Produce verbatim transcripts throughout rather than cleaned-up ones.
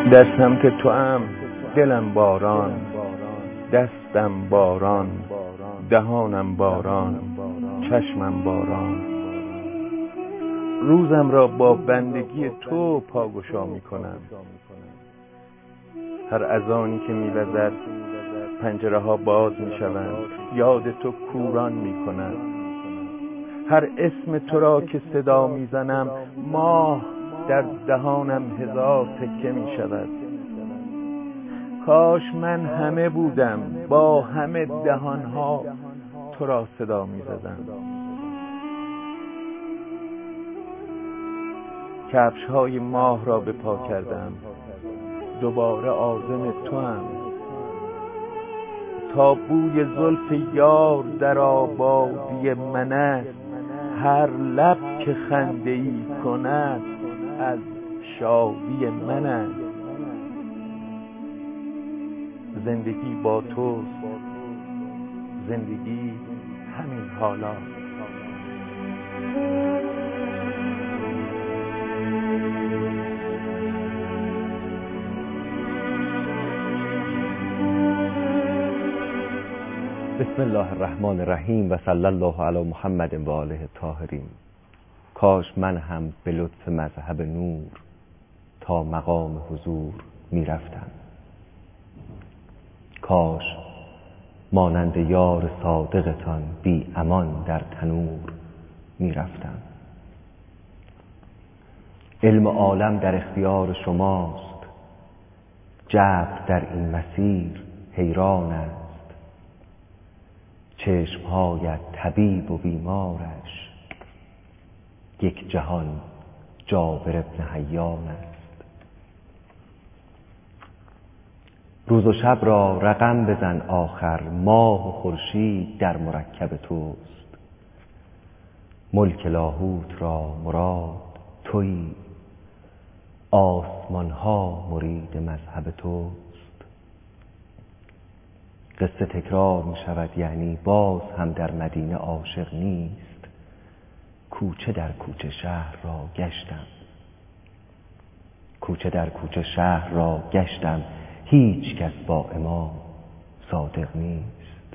در سمت تو ام دلم باران، دستم باران، دهانم باران، چشمم باران. روزم را با بندگی تو پاگشا می کنم. هر اذانی که می وزد پنجره ها باز می شوند، یاد تو کوران می کنم. هر اسم تو را که صدا می زنم، ماه در دهانم هزار تکه می شود. کاش من همه بودم، با همه دهانها تو را صدا می زدم. کفش های ماه را به پا کردم، دوباره عازم تو هم. تا بوی زلف یار در آبادی من است، هر لب که خنده ای کند از شادی من است. زندگی با توست، زندگی همین حالا. بسم الله الرحمن الرحیم و صلی الله علی محمد و آله الطاهرین. کاش من هم به لطف مذهب نور تا مقام حضور می رفتم. کاش مانند یار صادقتان بی امان در تنور می رفتم. علم عالم در اختیار شماست، جبر در این مسیر حیران است. چشمهایت طبیب و بیمارش، یک جهان جابر ابن حیان است. روز و شب را رقم بزن آخر، ماه و خورشید در مرکب توست. ملک لاهوت را مراد تویی، آسمان ها مرید مذهب توست. قصه تکرار می شود، یعنی باز هم در مدینه عاشق نیست. کوچه در کوچه شهر را گشتم، کوچه در کوچه شهر را گشتم، هیچ کس با امام صادق نیست.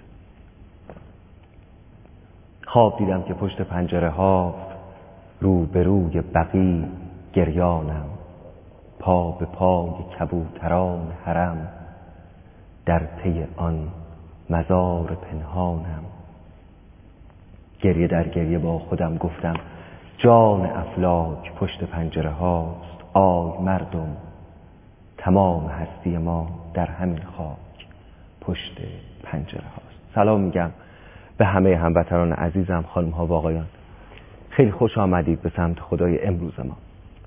خواب دیدم که پشت پنجره ها رو به روی بقیع گریانم، پا به پای کبوتران حرم، در پی آن مزار پنهانم. گریه در گریه با خودم گفتم جان افلاک پشت پنجره هاست. آی مردم، تمام هستی ما در همین خاک پشت پنجره هاست. سلام میگم به همه هموطنان عزیزم، خانم ها و آقایان. خیلی خوش آمدید به سمت خدای امروز ما.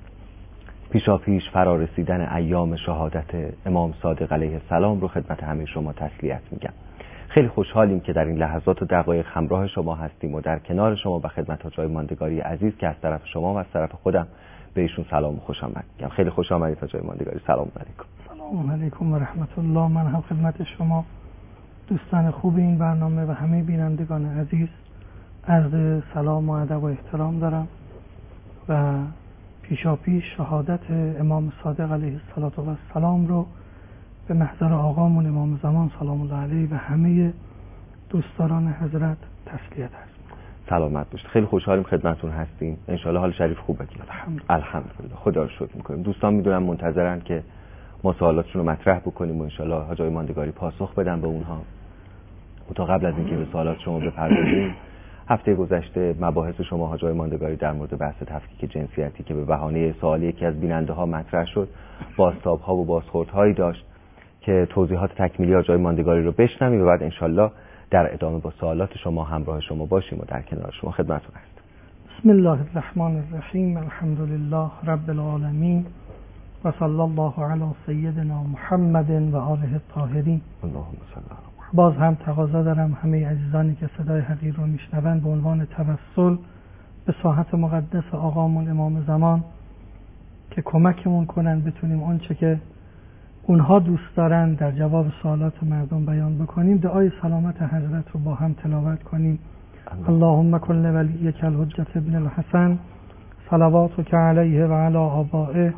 پیشا پیش فرا رسیدن ایام شهادت امام صادق علیه السلام رو خدمت همه شما تسلیت میگم. خیلی خوشحالیم که در این لحظات و دقایق همراه شما هستیم و در کنار شما و خدمت ها جای ماندگاری عزیز که از طرف شما و از طرف خودم به ایشون سلام و خوش آمد میگم. خیلی خوش آمدید تا جای ماندگاری. سلام علیکم. سلام علیکم و رحمت الله. من هم خدمت شما دوستان خوب این برنامه و همه بینندگان عزیز عرض سلام و ادب و احترام دارم و پیشا پیش شهادت امام صادق علیه السلام رو به محضر آقامون امام زمان سلام الله علیه و همه دوستداران حضرت تسلیت هست. سلامت باشید. خیلی خوشحالیم خدمتتون هستیم. ان شاء الله حال شریف خوبه. الحمدلله. الحمدلله. خدا رو شکر می‌کنیم. دوستان میدونم منتظرن که ما سوالاتشون رو مطرح بکنیم و ان شاء الله حاجای ماندگاری پاسخ بدن به اونها. و تا قبل از اینکه به سوالات شما بپردازیم، هفته گذشته مباحث شما حاجای ماندگاری در مورد بحث تفکیک جنسیتی که به بهانه سوالی یکی از بیننده ها مطرح شد، بازتاب ها و بازخوردهایی داشت که توضیحات تکمیلی حاجای ماندگاری رو بشنویم و بعد انشالله در ادامه با سوالات شما همراه شما باشیم و در کنار شما خدمتتون هستیم. بسم الله الرحمن الرحیم. الحمدلله رب العالمین و صلی الله علی سیدنا محمد و آله الطاهرین. اللهم صل علی. باز هم تقاضا دارم همه عزیزانی که صدای حقیر رو میشنون به عنوان توسل به ساحت مقدس آقامون امام زمان که کمکمون کنن بتونیم اونچه که اونها دوست دارن در جواب سوالات مردم بیان بکنیم. دعای سلامت حضرت رو با هم تلاوت کنیم. اللهم کن ولیک الحجة ابن الحسن صلواتک علیه و علی آبائه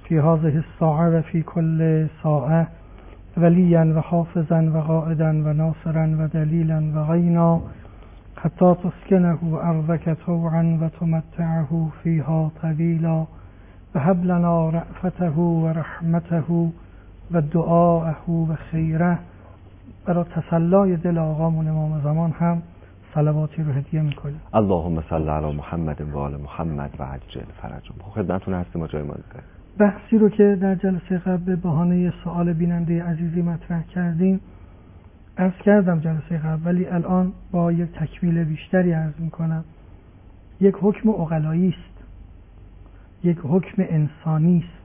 في هذه الساعة وفي كل ساعة وليا وحافظا وقائدا وناصرا ودليلا وغينا حتى تسكنه أرضك طوعا وتمتعه فيها طويلا وهب لنا رأفته ورحمته ودعاءه وخیره. برای تسلای دل آقامون امام زمان هم صلواتی رو هدیه میکنیم. اللهم صل علی محمد و آل محمد و عجل فرجهم. خدمتتون هستیم و جای ما دیگه. بحثی رو که در جلسه قبل به بهانه سوال بیننده عزیزی مطرح کردیم عرض کردم جلسه قبل، ولی الان با یک تکمیل بیشتری عرض میکنم. یک حکم عقلایی است، یک حکم انسانی است.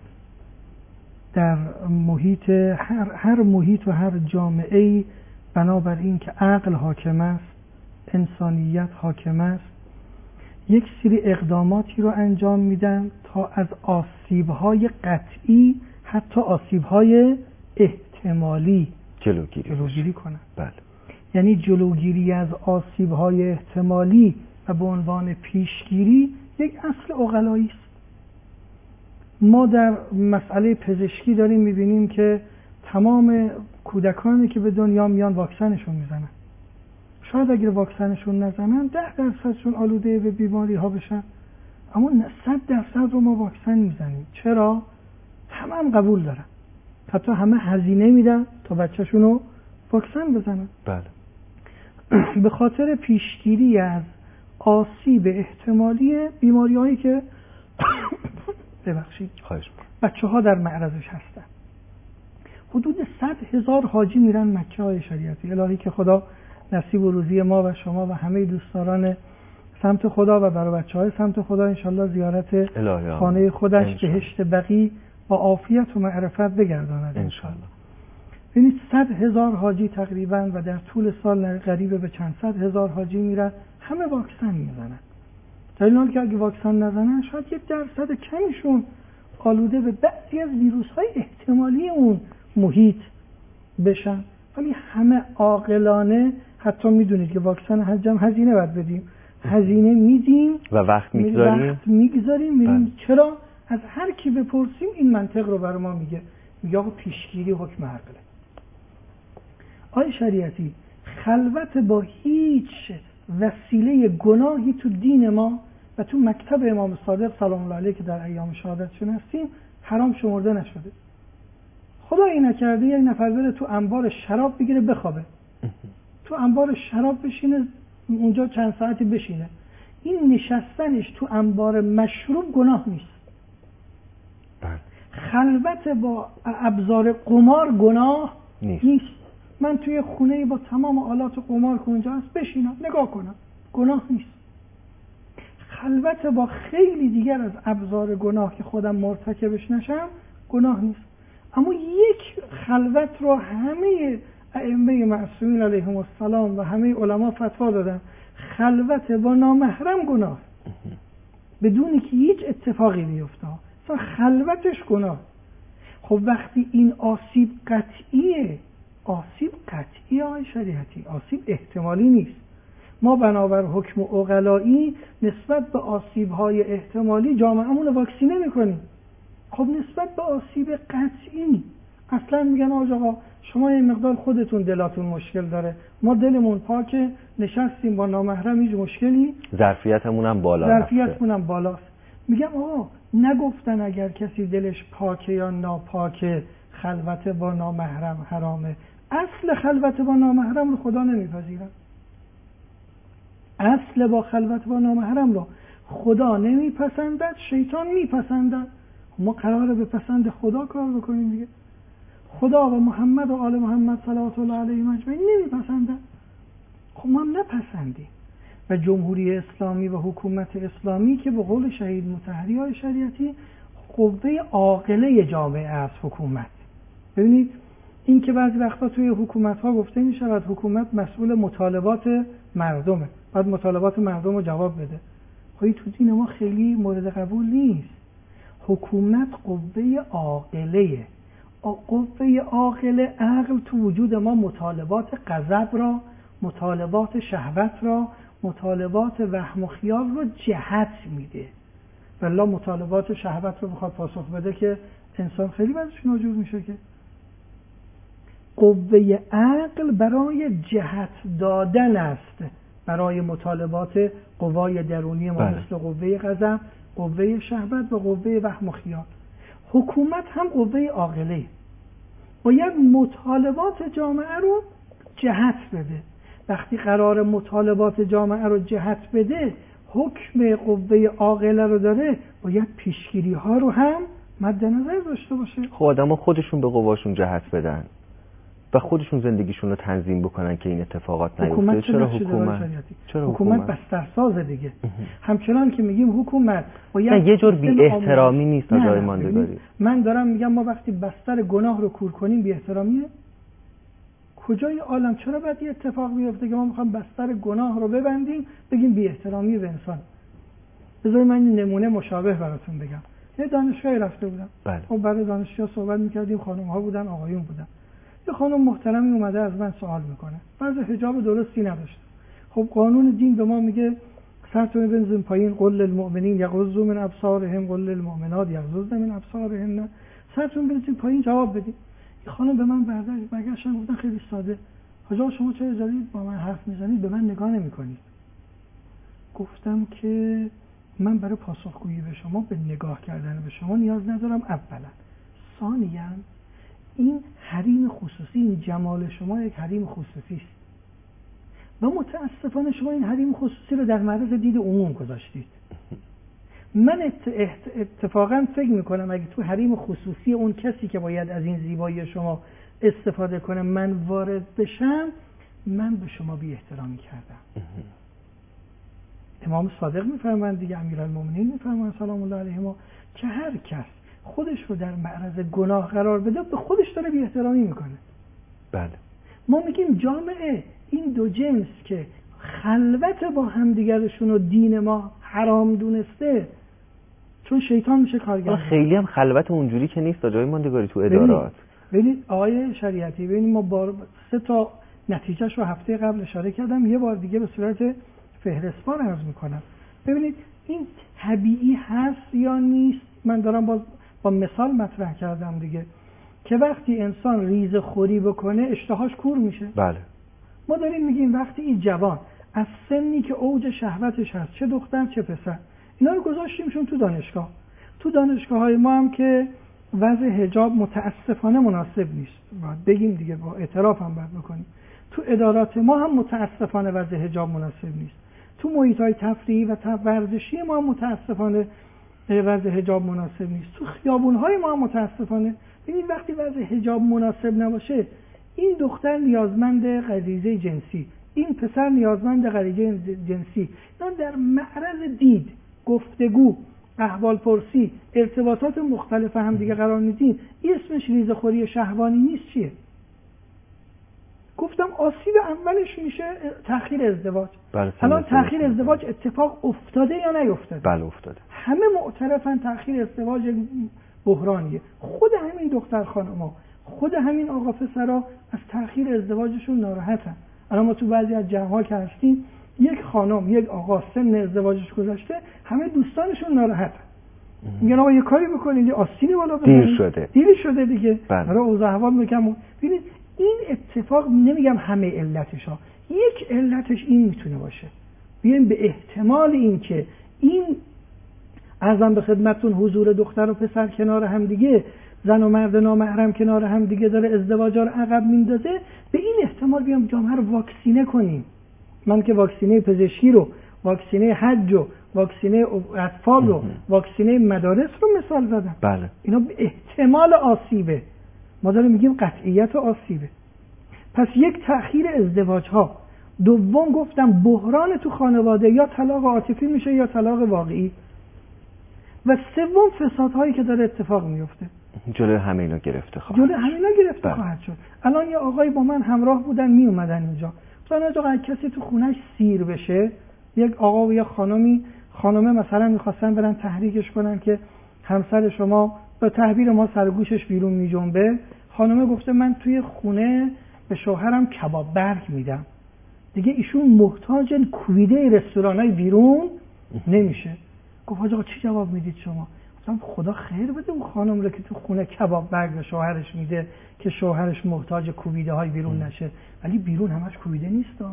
در محیط هر هر محیط و هر جامعه‌ای بنابراین که عقل حاکم است، انسانیت حاکم است، یک سری اقداماتی رو انجام میدن تا از آسیب‌های قطعی حتی آسیب‌های احتمالی جلوگیری, جلوگیری کنن. بله. یعنی جلوگیری از آسیب‌های احتمالی و به عنوان پیشگیری یک اصل عقلایی است. ما در مسئله پزشکی داریم میبینیم که تمام کودکانی که به دنیا میان واکسنشون میزنن. شاید اگر واکسنشون نزنن ده درصدشون آلوده به بیماری ها بشن، اما صد درصد رو ما واکسن میزنیم. چرا؟ همه هم قبول دارن، حتی همه هزینه میدن تا بچه‌شون رو واکسن بزنن. بله. به خاطر پیشگیری از آسیب احتمالی بیماری هایی که ببخشید بچه ها در معرضش هستن. حدود صد هزار حاجی میرن مکه های شریعتی. الهی که خدا نصیب و روزی ما و شما و همه دوستداران سمت خدا و برای بچه های سمت خدا انشالله زیارت خانه خودش بهشت بقی با عافیت و معرفت بگرداند انشالله. ببینید صد هزار حاجی تقریبا و در طول سال قریب به چند صد هزار حاجی میرن، همه واکسن میزنن. در این حال که اگه واکسن نزنن شاید یک درصد کمیشون آلوده به بعضی از ویروس های احتمالی اون محیط بشن، ولی همه عاقلانه، حتی میدونید که واکسن حجم هزینه باید بدیم، هزینه میدیم و وقت میگذاریم وقت میگذاریم میریم. چرا؟ از هر کی بپرسیم این منطق رو برای ما میگه، میگه آقا پیشگیری حکم عقله. آی شریعتی، خلوت با هیچ وسیله گناهی تو دین ما و تو مکتب امام صادق سلام الله علیه که در ایام شهادتشون هستیم حرام شمرده نشده. خدا این نکرده یک نفر بره تو انبار شراب بگیره بخوابه، تو انبار شراب بشینه اونجا چند ساعتی بشینه، این نشستنش تو انبار مشروب گناه نیست. خلوت با ابزار قمار گناه نیست, نیست. من توی خونه با تمام آلات قمار که اونجا هست بشینم نگاه کنم گناه نیست. خلوت با خیلی دیگر از ابزار گناه که خودم مرتکبش نشم گناه نیست. اما یک خلوت رو همه ائمه معصومین علیهم السلام و همه علما فتوا دادن، خلوت با نامحرم گناه بدونی که هیچ اتفاقی بیفته، اصلا خلوتش گناه. خب وقتی این آسیب قطعیه، آسیب قطعی آقای شریعتی، آسیب احتمالی نیست. ما بنابر حکم عقلایی نسبت به آسیب‌های احتمالی جامعه‌مون رو واکسینه می‌کنیم. خب نسبت به آسیب قطعی اصلا میگن آقا شما یه مقدار خودتون دلاتون مشکل داره، ما دلمون پاکه نشستیم با نامحرم هیچ مشکلی، ظرفیتمون هم بالا ظرفیتمون هم بالاست. میگم آقا نگفتن اگر کسی دلش پاکه یا ناپاکه خلوت با نامحرم حرامه. اصل خلوت با نامحرم رو خدا نمیپذیره. اصل با خلوت با نامحرم رو خدا نمیپسندد، شیطان میپسندد. ما قراره به پسند خدا کار بکنیم دیگه. خدا و محمد و آل محمد صلوات الله علیهم اجمعین نمیپسندن، خب ما هم نپسندیم. و جمهوری اسلامی و حکومت اسلامی که به قول شهید مطهری های شریعتی قوه عاقله جامعه است حکومت. ببینید این که بعضی وقتا توی حکومت ها گفته می شود حکومت مسئول مطالبات مردمه، باید مطالبات مردم رو جواب بده. خب تو دین ما خیلی مورد قبول نیست. حکومت قوه عاقله، قوه عاقله، عقل تو وجود ما مطالبات غضب را، مطالبات شهوت را، مطالبات وهم و خیال رو جهت میده. والله مطالبات شهوت رو بخواد پاسخ بده که انسان خیلی وضعش ناجور میشه. که قوه عقل برای جهت دادن است برای مطالبات قوای درونی ما، بله. مثل قوه غضب، قوه شهوت و قوه وهم و خیال. حکومت هم قوه عاقله، باید مطالبات جامعه رو جهت بده. وقتی قرار مطالبات جامعه رو جهت بده، حکم قوه عاقله رو داره، باید پیشگیری ها رو هم مد نظر داشته باشه. خب آدم خودشون به قواشون جهت بدن و خودشون زندگیشون رو تنظیم بکنن که این اتفاقات نیفته. چرا حکومت؟ چرا حکومت بسترساز دیگه. همچنان که میگیم حکومت باید نه، یه جور بی احترامی نیست آجای ماندگاری. من دارم میگم ما وقتی بستر گناه رو کور کنیم بی احترامیه؟ کجای عالم چرا باید یه اتفاق بیفته که ما میخوام بستر گناه رو ببندیم بگیم بی احترامی به انسان؟ بذارید من این نمونه مشابه براتون بگم. یه دانشگاهی رفته بودم. بله. خب برای دانشجوها صحبت میکردیم، خانم ها بودن، آقایون بودن. یه خانم محترمی اومده از من سوال میکنه. وضع حجاب درستی نداشته. خب قانون دین به ما میگه سرتون بنزین پایین، قل للمؤمنین یغضوا من ابصارهم قل للمؤمنات یغضضن من ابصارهن. سرتون بنزین پایین جواب بدید. این خانم به من برگشت برگشتن گفتن خیلی ساده، حاج شما چرا دارید با من حرف میزنید، به من نگاه نمیکنید؟ گفتم که من برای پاسخگویی به شما به نگاه کردن به شما نیاز ندارم. اولا، ثانیاً این حریم خصوصی، این جمال شما یک حریم خصوصی است و متاسفانه شما این حریم خصوصی رو در معرض دید عموم گذاشتید. من اتفاقا فکر میکنم اگه تو حریم خصوصی اون کسی که باید از این زیبایی شما استفاده کنه من وارد بشم، من به شما بی احترامی کردم. امام صادق میفرمایند دیگه، امیرالمومنین میفرمایند سلام الله علیهما، که هر کس خودش رو در معرض گناه قرار بده به خودش داره بی احترامی میکنه. بله. ما میگیم جامعه این دو جنس که خلوت با همدیگرشون و دین ما حرام دونسته، چون شیطان میشه کارگر. خیلی هم خلوت اونجوری که نیست جای ماندگاری تو ادارات. ببینید آقای شریعتی، ببینید ما بار سه تا نتیجهش رو هفته قبل اشاره کردم، یه بار دیگه به صورت فهرستوار عرض میکنم. ببینید این طبیعی هست یا نیست؟ من دارم باز با مثال مطرح کردم دیگه، که وقتی انسان ریزه خوری بکنه اشتهاش کور میشه. بله. ما داریم میگیم وقتی این جوان از سنی که اوج شهوتش هست، چه دختر چه پسر، اینا رو گذاشتیمشون تو دانشگاه. تو دانشگاه های ما هم که وضع حجاب متاسفانه مناسب نیست، باید بگیم دیگه، با اعتراف هم باید بکنیم. تو ادارات ما هم متاسفانه وضع حجاب مناسب نیست. تو محیط های تفریحی و ورزشی ما هم متاسفانه وضع حجاب مناسب نیست. تو خیابون های ما هم متاسفانه. ببینید وقتی وضع حجاب مناسب نباشه، این دختر نیازمند غریزه جنسی، این پسر نیازمند غریزه جنسی، اینا در معرض دید، گفتگو، احوال پرسی، ارتباطات مختلف هم دیگه قرار میدین. اسمش ریزه‌خوری شهوانی نیست. چیه؟ گفتم آسیب اولش میشه تأخیر ازدواج. الان تأخیر ازدواج اتفاق افتاده یا نیفتاده؟ بله افتاده. همه معترفن تأخیر ازدواج بحرانیه. خود همین دختر خانم‌ها، خود همین آقا پسرا از تأخیر ازدواجشون ناراحتن. الان ما تو بعضی از جمع‌ها که هستیم، یک خانم یک آقا سن ازدواجش گذشته، همه دوستانشون ناراحتن. میگن آقا یه کاری بکنید، یه آستینی بالا بزنید. دیر شده. دیر شده دیگه. برای اوضاع احوال میگم. ببینید این اتفاق، نمیگم همه علتش ها، یک علتش این میتونه باشه. بیایم به احتمال این که این عرضم به خدمتتون حضور دختر و پسر کنار هم دیگه، زن و مرد نامحرم کنار هم دیگه داره ازدواجا رو عقب میندازه، به این احتمال بیام جامعه رو واکسینه کنیم. من که واکسینه پزشکی رو، واکسینه حج رو، واکسینه اطفال رو، واکسینه مدارس رو مثال زدم. بله. اینا به احتمال آسیبه. ما داریم میگیم قطعیت آسیبه. پس یک تأخیر ازدواج ها. دوم گفتم بحران تو خانواده، یا طلاق عاطفی میشه یا طلاق واقعی. و سوم فسادهایی که داره اتفاق میفته. جلوی همه اینا گرفته خواهد جلوی همه اینا گرفته بله. خواهد شد. الان یه آقایی با من همراه بودن می اومدن اینجا. مثلا اگه کسی تو خونش سیر بشه، یک آقا و یک خانمی، خانمه مثلا میخواستن برن تحریکش کنن که همسر شما به تعبیر ما سرگوشش بیرون میجنبه، خانمه گفته من توی خونه به شوهرم کباب برگ میدم. دیگه ایشون محتاج کویده رستورانای بیرون نمیشه. گفت حاج آقا چی جواب میدید شما؟ گفتم خدا خیر بده اون خانم رو که تو خونه کباب برگ به شوهرش میده که شوهرش محتاج کوبیده های بیرون نشه، ولی بیرون همش کوبیده نیست.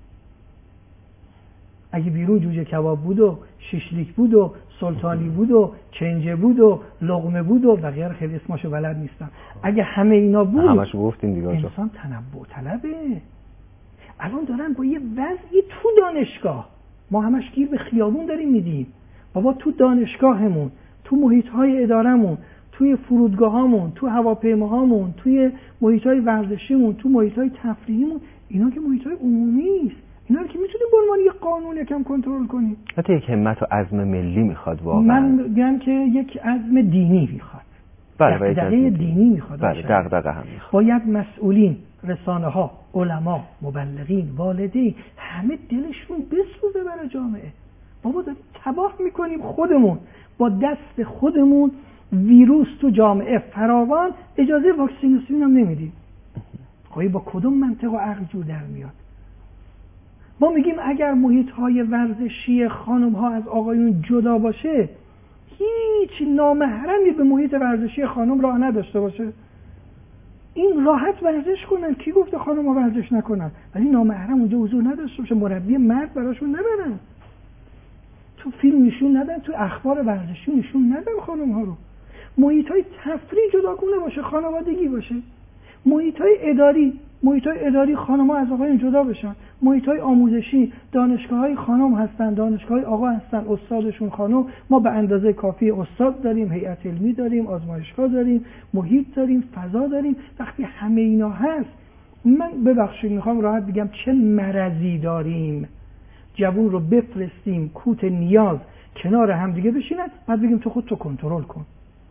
اگه بیرون جوجه کباب بود و شیشلیک بود و سلطانی بود و چنجه بود و لقمه بود و بقیه رو خیلی اسمشو بلد نیستم، اگه همه اینا بود همش گفتین دیگه انسان تنبؤ طلبه. الان دارن با یه وضعی تو دانشگاه، ما همش گیر به خیابون داریم میدیم، بابا تو دانشگاهمون، تو محیط‌های ادارمون، توی فرودگاهامون، تو هواپیماهامون، توی محیط‌های ورزشیمون، تو محیط‌های تفریحیمون، اینا که محیط‌های عمومی نیست، اینا رو که میتونیم به عنوان یه قانون یکم کنترل کنیم. حتی یک همت و عزم ملی میخواد واقعا. من میگم که یک عزم دینی میخواد. بله، دغدغه دینی میخواد. بله، دغدغه هم میخواد. باید مسئولین، رسانه‌ها، علما، مبلغین، والدین همه دلشون بسوزه برای جامعه. بابا داریم تباه میکنیم خودمون، با دست خودمون ویروس تو جامعه فراوان، اجازه واکسیناسیون هم نمیدیم. خب با کدوم منطق و عقل جور در میاد؟ ما میگیم اگر محیط‌های ورزشی خانم‌ها از آقایون جدا باشه، هیچ نامحرمی به محیط ورزشی خانم راه نداشته باشه. این راحت ورزش کنن، کی گفته خانم‌ها ورزش نکنن؟ ولی نامحرم اونجا حضور نداشته باشه، مربی مرد براشون نبرن، تو فیلم نشون ندن، تو اخبار ورزشی نشون ندن خانم‌ها رو. محیط‌های تفریح جداگونه باشه، خانوادگی باشه. محیط‌های اداری محیط‌های اداری خانم‌ها از آقایون جدا بشن. محیط‌های آموزشی، دانشگاه‌های خانم هستن، دانشگاه‌های آقا هستن، استادشون خانم. ما به اندازه کافی استاد داریم، هیئت علمی داریم، آزمایشگاه داریم، محیط داریم، فضا داریم. وقتی همه اینا هست، من ببخشید میخوام راحت بگم چه مرضی داریم. جوون رو بفرستیم کوت نیاز کنار هم دیگه بشینن، بعد بگیم تو خودتو کنترل کن.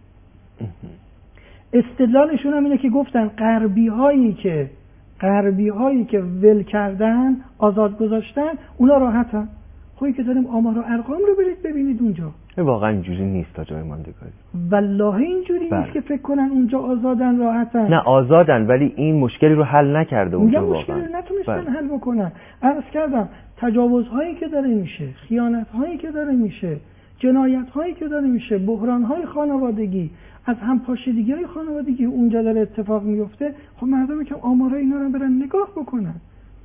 استدلالشون هم اینه که گفتن غربی هایی که غربی هایی که ول کردن، آزاد گذاشتن، اونا راحتن. خویی که داریم آمار و ارقام رو برید ببینید اونجا. واقعا اینجوری نیست تا جای ماندگاری. والله اینجوری بله. نیست که فکر کنن اونجا آزادن راحتن. نه آزادن، ولی این مشکلی رو حل نکرده اونجا واقعا. مشکلی رو نتونستن حل بکنن. عرض کردم تجاوزهایی که داره میشه، خیانت‌هایی که داره میشه، جنایت‌هایی که داره میشه، بحران‌های خانوادگی، از هم پاشیدگی‌های خانوادگی اونجا داره اتفاق میفته. خب مردم که آمارای اینا رو برن نگاه بکنن.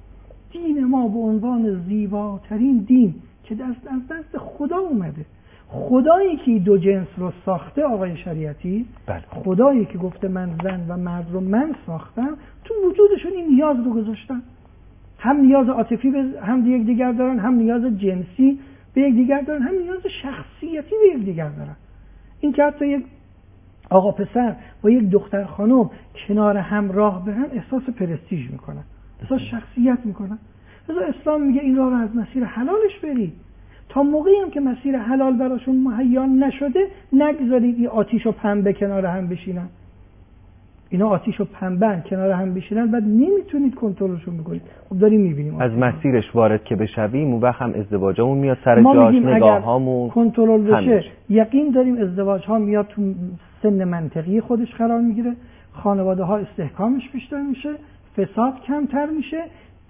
دین ما به عنوان زیباترین دین که دست از دست خدا اومده، خدایی که دو جنس رو ساخته آقای شریعتی، بله. خدایی که گفته من زن و مرد رو من ساختم، تو وجودشون این نیاز رو گذاشتن. هم نیاز عاطفی به هم یک دیگر دارن، هم نیاز جنسی به یک دیگر دارن، هم نیاز شخصیتی به یک دیگر دارن. این که حتی یک آقا پسر با یک دختر خانم کنار هم راه برن احساس پرستیژ میکنن، احساس شخصیت میکنن. لذا اسلام میگه این راه رو از مسیر حلالش برید. تا موقعی هم که مسیر حلال براشون مهیا نشده، نگذارید این آتیش و پنبه کنار هم بشینن. اینا آتیش و پنبه کنار هم بشینن، بعد نمیتونید کنترلشون بکنید. خب داریم میبینیم از مسیرش وارد که بشویم اون وقت هم ازدواجمون میاد سر جاش، نگاهامون کنترل بشه. یقین داریم ازدواج ها میاد تو سن منطقی خودش قرار میگیره، خانواده ها استحکامش بیشتر میشه، فساد کمتر میشه،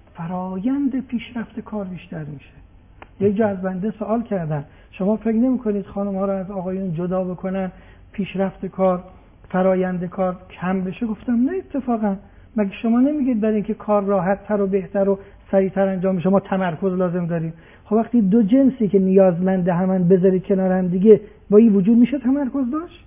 فرایند پیشرفت کار بیشتر میشه. یک جا از بنده سوال کردن شما فکر نمی کنید خانم ها رو از آقایون جدا بکنن پیشرفت کار، فرایند کار کم بشه؟ گفتم نه اتفاقا. مگه شما نمیگید برای اینکه کار راحت تر و بهتر و سریعتر انجام بشه ما تمرکز لازم داریم؟ خب وقتی دو جنسی که نیازمنده همن بذارید کنار هم دیگه، با این وجود میشه تمرکز داشت؟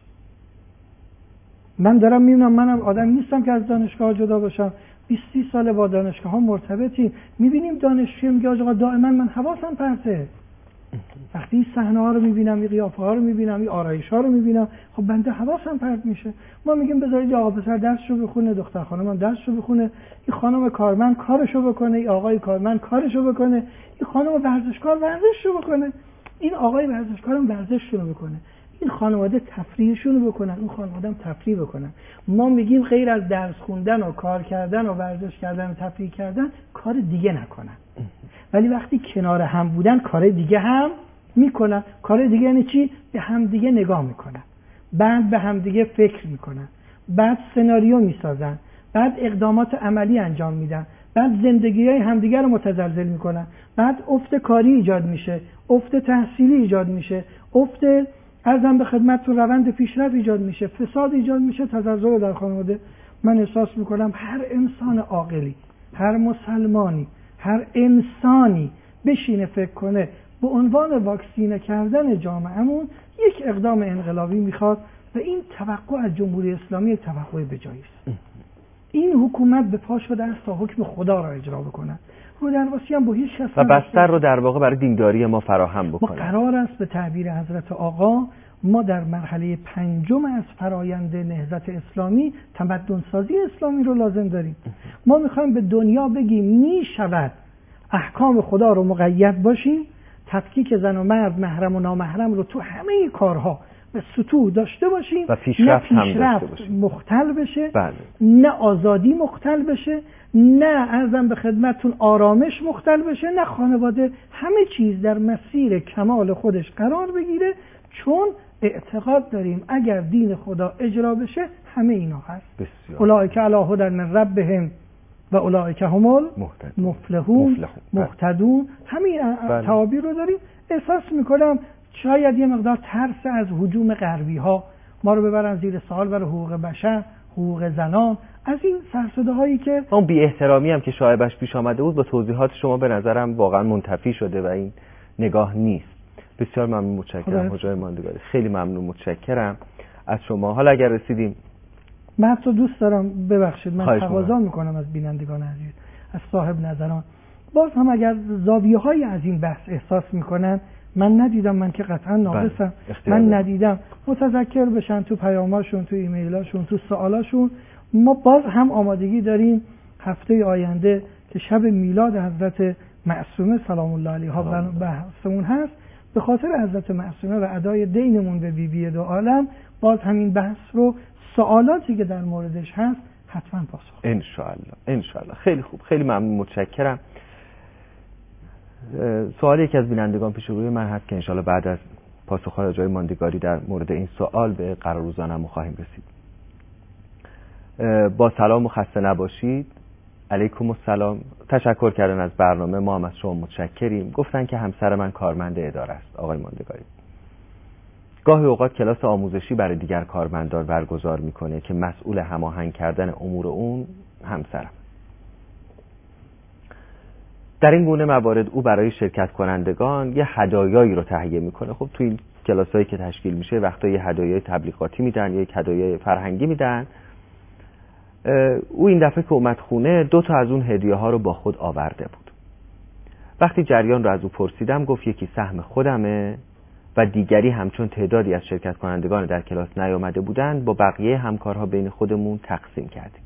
من دارم میبینم، منم آدم نیستم که از دانشگاه جدا باشم، بیست سال با دانشگاه ها مرتبطیم، میبینیم دانشجو میگه آقا دائما من حواسم پرته. وقتی این صحنه ها رو میبینم، این قیافه ها رو میبینم، این آرایش ها رو میبینم، خب بنده حواسم پرت میشه. ما میگیم بذارید آقا پسر درسشو بخونه، دختر خانم درسشو بخونه، این خانم کارمند کارشو بکنه، این آقای کارمند کارشو بکنه، این خانم ورزشکار ورزششو بکنه، این آقای ورزشکارم ورزششو بکنه، این خانواده تفریحشون رو بکنن، اون خانواده هم تفریح بکنن. ما میگیم غیر از درس خوندن و کار کردن و ورزش کردن و تفریح کردن کار دیگه نکنن. ولی وقتی کنار هم بودن کار دیگه هم میکنن. کار دیگه یعنی چی؟ به هم دیگه نگاه میکنن، بعد به هم دیگه فکر میکنن، بعد سناریو میسازن، بعد اقدامات عملی انجام میدن، بعد زندگی های همدیگر رو متزلزل میکنن، بعد افت کاری ایجاد میشه، افت تحصیلی ایجاد میشه، افت ارزم به خدمتتون روند پیشرفت ایجاد میشه، فساد ایجاد میشه، تزلزل در خانواده. من احساس میکنم هر انسان عاقلی، هر مسلمانی، هر انسانی بشینه فکر کنه به عنوان واکسینه کردن جامعهمون یک اقدام انقلابی میخواد و این توقع از جمهوری اسلامی یک توقع بجایی است. این حکومت به پا شده است تا حکم خدا را اجرا بکنه. رو درواسی هم با هیچ کس و بستر رو در واقع برای دینداری ما فراهم بکنه. ما قرار است به تعبیر حضرت آقا ما در مرحله پنجم از فرایند نهضت اسلامی تمدن سازی اسلامی رو لازم داریم. ما میخوایم به دنیا بگیم میشود احکام خدا رو مقید باشیم، تفکیک زن و مرد، محرم و نامحرم رو تو همه کارها به سطوح داشته باشیم و پیشرفت هم داشته باشیم، مختل بشه، بله. نه آزادی مختل بشه، نه ارزم به خدمتتون آرامش مختل بشه، نه خانواده، همه چیز در مسیر کمال خودش قرار بگیره، چون اعتقاد داریم اگر دین خدا اجرا بشه همه اینا هست. اولئک علی هدی من ربهم و اولئک هم المفلحون مهتدون. همین تعابیر رو داریم. احساس میکنم شاید یه مقدار ترس از هجوم غربی ها ما رو ببرن زیر سوال برای حقوق بشر، حقوق زنان، از این سرسده هایی که اون بی احترامی هم که شایبش پیش آمده بود با توضیحات شما به نظرم واقعا منتفی شده و این نگاه نیست. بسیار ممنون، متشکرم حجای ماندگاری، خیلی ممنون، متشکرم از شما. حالا اگر رسیدیم، من تو دوست دارم ببخشید من تقاضا میکنم از بینندگان عزیز، از صاحب نظران، باز هم اگر زاویه های از این بحث احساس میکنن، من ندیدم، من که قطعا ناقصم، من ندیدم، متذکر بشن تو پیاماشون، تو ایمیلاشون، تو سوالاشون. ما باز هم آمادگی داریم هفته آینده که شب میلاد حضرت معصومه سلام الله علیها بحثمون هست، به خاطر حضرت معصومه و ادای دینمون به بیبی بی دو عالم باز همین بحث رو، سوالاتی که در موردش هست حتما پاسخ ان شاء الله. ان شاء الله. خیلی خوب، خیلی ممنون، متشکرم. سوالی که از بینندگان پیش روی من هست که ان شاء الله بعد از پاسخ جای ماندگاری در مورد این سوال به قرار روزانه‌مون خواهیم رسید. با سلام و خسته نباشید. علیکم السلام. تشکر کردن از برنامه، ما هم از شما متشکریم. گفتن که همسر من کارمند اداره است. آقای ماندگاری، گاهی اوقات کلاس آموزشی برای دیگر کارمندان برگزار میکنه که مسئول هماهنگ کردن امور اون همسرم. در این گونه موارد او برای شرکت کنندگان یه هدایایی رو تهیه میکنه. خب توی این کلاسایی که تشکیل میشه وقتا یه هدایای تبلیغاتی میدن، یه هدایای فرهنگی میدن. او این دفعه که اومد خونه دو تا از اون هدیه ها رو با خود آورده بود. وقتی جریان رو از او پرسیدم گفت یکی سهم خودمه و دیگری همچون تعدادی از شرکت کنندگان در کلاس نیامده بودند با بقیه همکارها بین خودمون تقسیم کردیم.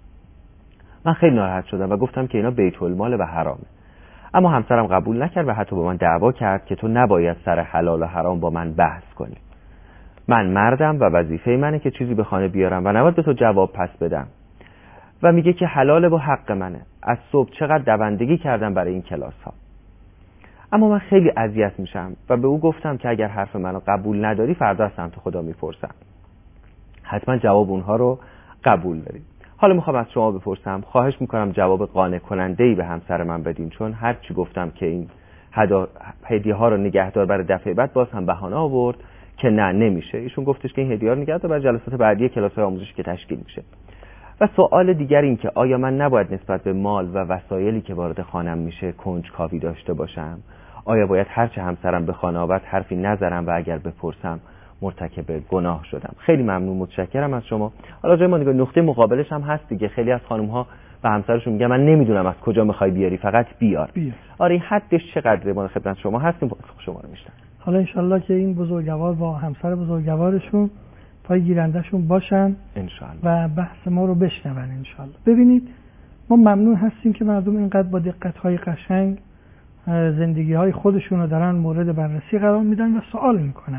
من خیلی ناراحت شدم و گفتم که اینا بیت المال و حرامه. اما همسرم قبول نکرد و حتی با من دعوا کرد که تو نباید سر حلال و حرام با من بحث کنی. من مردم و وظیفه منه که چیزی به خانه بیارم و نباید به تو جواب پس بدم. و میگه که حلاله و حق منه. از صبح چقدر دوندگی کردم برای این کلاس ها. اما من خیلی اذیت میشم و به او گفتم که اگر حرف منو قبول نداری فردا از سمت خدا میپرسم. حتما جواب اونها رو قبول داری. حالا میخوام از شما بپرسم، خواهش میکنم جواب قانع کننده‌ای به همسر من بدین، چون هر چی گفتم که این هدیه ها رو نگهدار برای دفعه بعد باز هم بهانه آورد که نه نمیشه. ایشون گفتش که این هدیه رو نگهدار برای جلسات بعدی کلاس‌های آموزشی که تشکیل میشه. و سوال دیگر این که آیا من نباید نسبت به مال و وسایلی که وارد خانم میشه کنجکاوی داشته باشم؟ آیا باید هرچه همسرم به خانه آورد حرفی نذارم و اگر بپرسم مرتکب گناه شدم؟ خیلی ممنون، متشکرم از شما. حالا جای ما دیگه نقطه مقابلش هم هست دیگه. خیلی از خانم ها به همسرشون میگن من نمیدونم از کجا میخوای بیاری، فقط بیار. بیار. آره این حدش چقدره؟ ما خدمت شما هستیم، شما رو میشنم. حالا انشالله که این بزرگوار با همسر بزرگوارشون پای گیرندشون باشن انشالله و بحث ما رو بشنون انشالله. ببینید ما ممنون هستیم که مردم اینقدر با دقت‌های قشنگ زندگی‌های خودشون رو دارن مورد بررسی قرار میدن و سوال میکنن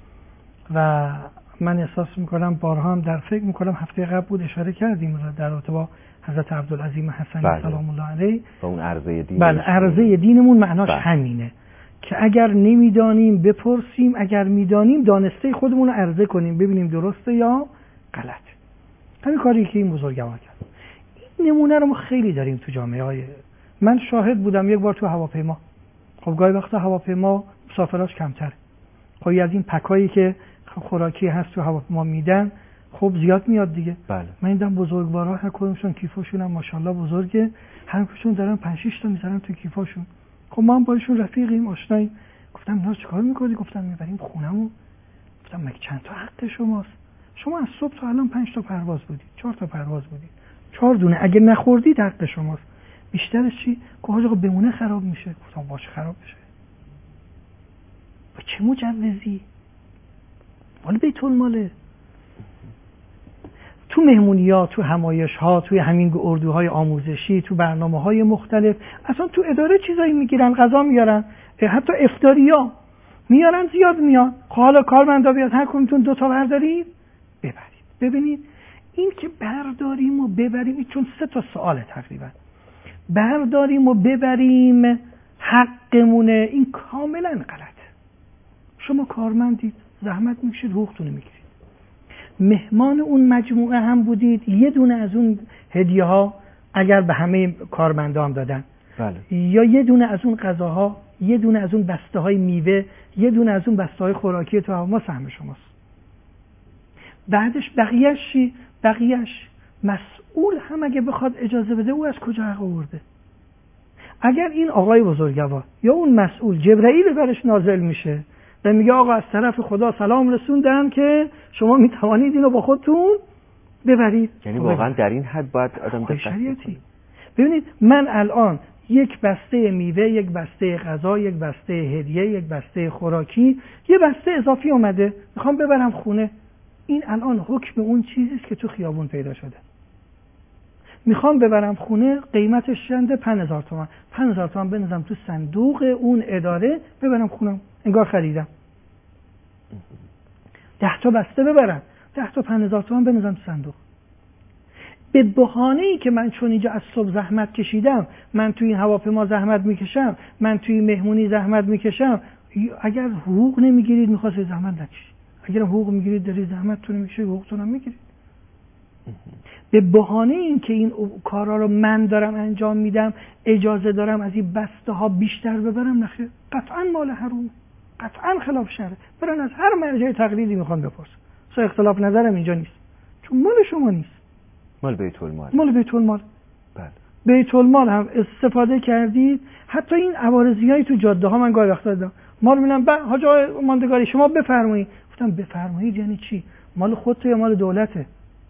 و من احساس میکنم بارها هم در فکر میکنم هفته قبل بود اشاره کردیم در رابطه با حضرت عبدالعظیم حسنی بله. سلام الله علیه و اون عرضه دین. بله عرضه دینمون معناش بله. همینه که اگر نمیدانیم بپرسیم، اگر میدانیم دانسته خودمون رو عرضه کنیم ببینیم درسته یا غلط. همین کاری که این بزرگوار کرد. نمونه رو ما خیلی داریم تو جامعه های. من شاهد بودم یک بار تو هواپیما. خب گاهی وقتا هواپیما مسافراش کمتره. خب از این پکایی که خوراکی هست تو هواپیما میدن خب زیاد میاد دیگه. بله. من دیدم بزرگوارا هر کدومشون کیفاشون هم ماشاءالله بزرگه، هر کدومشون دارن پنج شش تا میذارن تو کیفاشون. خب ما هم باشون رفیقیم، آشناییم. گفتم اینا چیکار میکنی؟ گفتم میبریم خونمون. گفتم مگه چند تا حق شماست؟ شما از صبح تا الان پنج تا پرواز بودید، چهار تا پرواز بودید. چهار دونه اگه نخوردید حق شماست. بیشترش چی؟ که آقا بمونه خراب میشه. گفتم باشه خراب بشه. با چه مجوزی؟ مال بیت الماله. تو مهمونی‌ها، تو همایش‌ها، توی همین اردوهای آموزشی، تو برنامه‌های مختلف، اصلا تو اداره چیزایی میگیرن، غذا میارن، حتی افطاری‌ها میارن زیاد میاد. حالا کارمندا بیاد هر کدومتون دو تا بردارید ببرید. ببینید این که برداریم و ببریم، چون سه تا سواله تقریبا. برداریم و ببریم حقمونه، این کاملا غلطه. شما کارمندید، زحمت میکشید، حقوقتون میگیرید. مهمان اون مجموعه هم بودید، یه دونه از اون هدیه ها اگر به همه کارمندا هم دادن، بله. یا یه دونه از اون غذاها، یه دونه از اون بسته های میوه، یه دونه از اون بسته های خوراکی تو هوا، سهم شماست. بعدش بقیه‌اش چی؟ بقیه‌اش مسئول هم اگه بخواد اجازه بده، او از کجا حق آورده؟ اگر این آقای بزرگوار یا اون مسئول جبرئیل برش نازل میشه و میگه آقا از طرف خدا سلام رسوندن که شما میتوانید اینو با خودتون ببرید، یعنی واقعا در این حد باید آدم دقت کنه. ببینید من الان یک بسته میوه، یک بسته غذا، یک بسته هدیه، یک بسته خوراکی، یه بسته اضافی اومده میخوام ببرم خونه. این الان حکم اون چیزی است که تو خیابون پیدا شده. میخوام ببرم خونه، قیمتش چنده؟ پنج هزار تومان. پنج هزار تومان بنزم تو صندوق اون اداره، ببرم خونم، انگار خریدم. ده تا بسته ببرم، ده تا پنج هزار تومان بنزم تو صندوق. به بهانه‌ای که من چون اینجا از صبح زحمت کشیدم، من توی این هواپیما زحمت میکشم، من توی مهمونی زحمت میکشم، اگر حقوق نمیگیرید میخواست زحمت نکشید. اگر حقوق میگیرید دارید زحمتتون میکشید، حقوقتون هم میگیرید. به بهانه این که این کارا رو من دارم انجام میدم، اجازه دارم از این بسته ها بیشتر ببرم؟ نخیر، قطعا مال حروم، قطعا خلاف شرع. برن از هر مرجع تقلیدی میخوان بپرسن. اصلا اختلاف نظرم اینجا نیست، چون مال شما نیست، مال بیت المال. مال بیت المال. بله. بیت المال هم استفاده کردید. حتی این عوارضیای تو جاده ها من گاهی وقتا دیدم، مال میگن به حاج آقای ماندگاری شما بفرمایید. گفتم بفرمایید یعنی چی؟ مال خودت یا مال دولته؟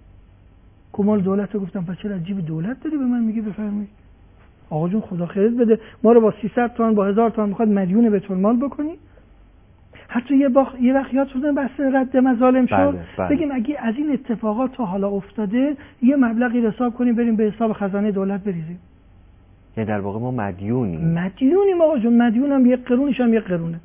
که مال دولته. گفتم پس چرا جیب دولت داری به من میگی بفرمایید؟ آقا جون خدا خیرت بده، ما رو با سیصد تومان با هزار تومان میخواد مدیون بیت المال بکنی؟ حتی یه باخ... یه وقت یادتونه بحث رد مظالم شد. بله، بله. بگیم اگه از این اتفاقات تا حالا افتاده یه مبلغی حساب کنیم بریم به حساب خزانه دولت بریزیم. یعنی در واقع ما مدیونیم. مدیونیم آقا جون، مدیونم یک قرونش هم یک قرونه.